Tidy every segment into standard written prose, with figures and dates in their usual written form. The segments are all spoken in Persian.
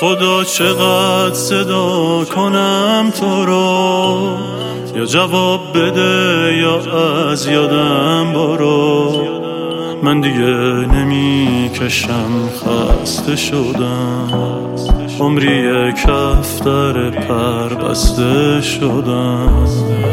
خدا چقدر صدا کنم تو رو، یا جواب بده یا از یادم برو. من دیگه نمیکشم، خسته شدم، عمری کفتر پر بسته شدم.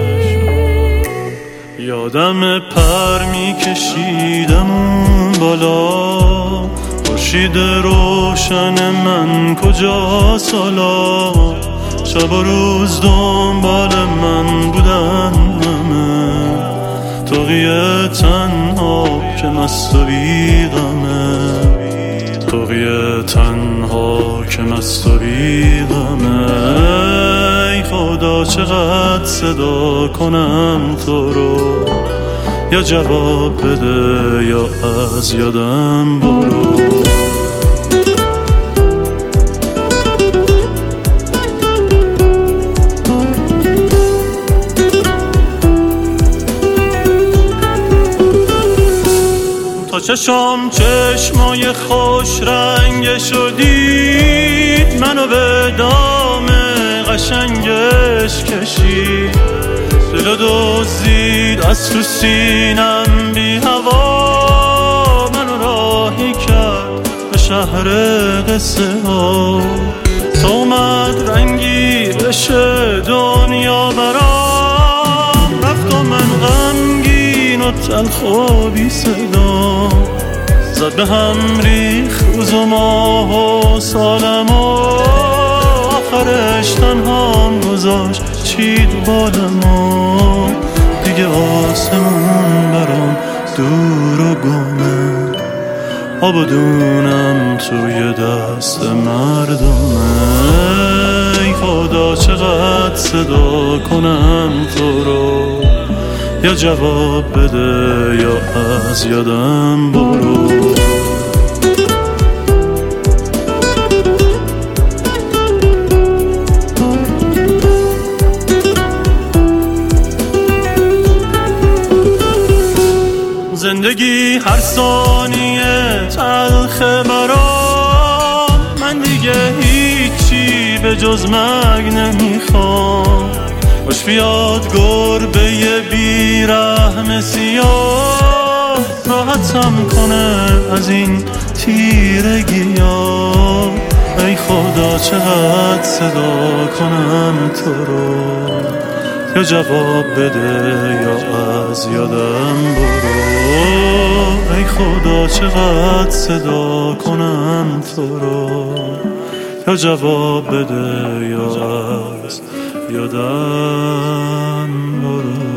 یادم پر میکشیدم اون بالا، خورشید روشن من کجاست حالا؟ شب و روز دنبال من بودن همه، توقیه تنها که مست و بیغمه، توقیه تنها که مست و بیغمه. ای خدا چقدر صدا کنم تو رو، یا جواب بده یا از یادم برو. تا چشمای خوش رنگ شدید، منو به دام قشنگش کشید، دلو دزدید از تو سینم بی هوا، منو راهی کرد به شهر قصه ها. تا اومد رنگی بشه دنیا برام، رفت و من غمگین و تلخ و بی صدا، زد به هم ریخ روز و ماه و سالم و آخرش تنهام گذاشت چید بالما. دیگه آسمون برام دور و گمه، آبادونم توی دست مردمه. ای خدا چقدر صدا کنم تو رو، یا جواب بده یا از یادم برو. زندگی هر ثانیه تلخه برام، من دیگه هیچی به جز مرگ نمیخوام. خوش بیاد گربه بیرحم سیاه، راحتم کنه از این تیرگیا. ای خدا چقدر صدا کنم تو رو، یا جواب بده یا از یادم برو. ای خدا چقدر صدا کنم تو رو، یا جواب بده یا از یادم برو.